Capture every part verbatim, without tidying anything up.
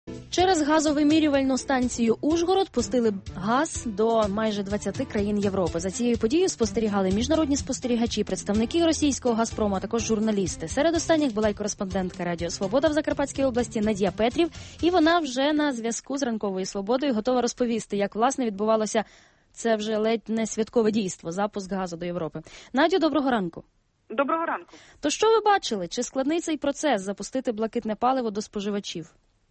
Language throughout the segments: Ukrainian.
Через газовимірювальну станцію «Ужгород» пустили газ до майже двадцяти країн Європи. За цією подією спостерігали міжнародні спостерігачі, представники російського «Газпрому», а також журналісти. Серед останніх була й кореспондентка Радіо Свобода в Закарпатській області Надія Петрів. І вона вже на зв'язку з ранковою свободою готова розповісти, як, власне, відбувалося це вже ледь не святкове дійство – запуск газу до Європи. Надю, доброго ранку. Доброго ранку. То що ви бачили? Чи складний цей процес запустити блакитне паливо до споживачів?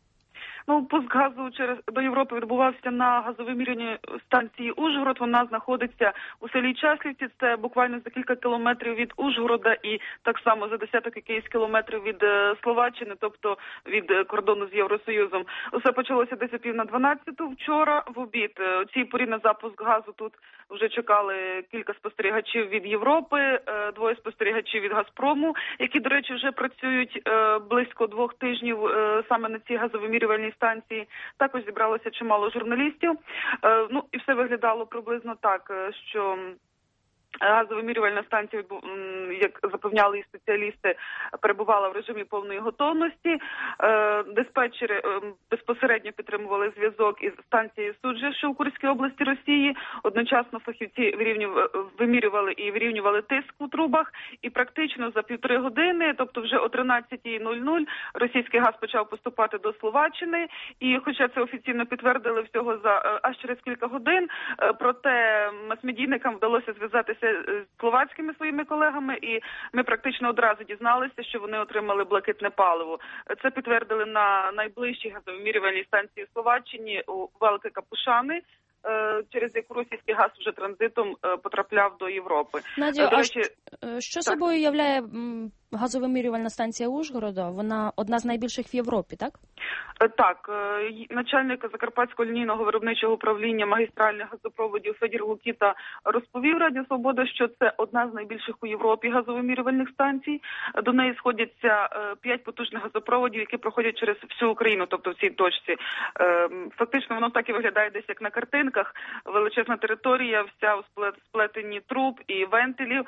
Ну, пуск газу через до Європи відбувався на газовимірювальній станції «Ужгород». Вона знаходиться у селі Часлівці. Це буквально за кілька кілометрів від Ужгорода і так само за десяток якихось кілометрів від е, Словаччини, тобто від е, кордону з Євросоюзом. Усе почалося десь о пів на дванадцяту вчора в обід. У цій порі на запуск газу тут вже чекали кілька спостерігачів від Європи, е, двоє спостерігачів від «Газпрому», які, до речі, вже працюють е, близько двох тижнів е, саме на цій газовимірювальній станції. Також зібралося чимало журналістів. Е, ну і все виглядало приблизно так, що газовимірювальна станція, як запевняли і спеціалісти, перебувала в режимі повної готовності. Диспетчери безпосередньо підтримували зв'язок із станцією Суджа, що у Курській області Росії. Одночасно фахівці вимірювали і вирівнювали тиск у трубах. І практично за півтори години, тобто вже о тринадцятій нуль нуль, російський газ почав поступати до Словаччини. І хоча це офіційно підтвердили всього за аж через кілька годин, проте мас-медійникам вдалося зв'язатися з словацькими своїми колегами, і ми практично одразу дізналися, що вони отримали блакитне паливо. Це підтвердили на найближчій газовимірювальній станції в Словаччині у Велике Капушани, через яку російський газ вже транзитом потрапляв до Європи. Надю, а речі, що так. собою являє газовимірювальна станція Ужгорода? Вона одна з найбільших в Європі, так? Так. Начальник Закарпатського лінійного виробничого управління магістральних газопроводів Федір Лукіта розповів Радіо Свобода, що це одна з найбільших у Європі газовимірювальних станцій. До неї сходяться п'ять потужних газопроводів, які проходять через всю Україну, тобто в цій точці. Фактично воно так і виглядає десь як на картинках. Величезна територія, вся у сплетенні труб і вентилів,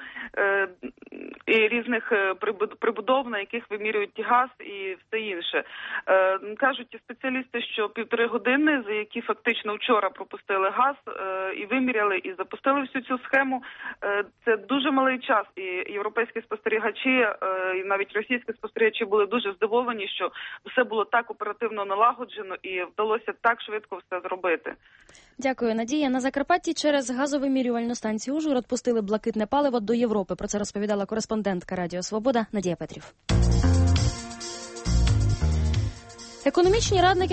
і різних прибудов, на яких вимірюють газ і все інше. Кажуть спеціалісти, що півтори години, за які фактично вчора пропустили газ і виміряли, і запустили всю цю схему, це дуже малий час. І європейські спостерігачі, і навіть російські спостерігачі були дуже здивовані, що все було так оперативно налагоджено і вдалося так швидко все зробити. Дякую, Надія. На Закарпатті через газовимірювальну станцію «Ужгород» пустили блакитне паливо до Європи. Про це розповідала кореспондентка Радіо Свобода Надія Петрів. Економічні радники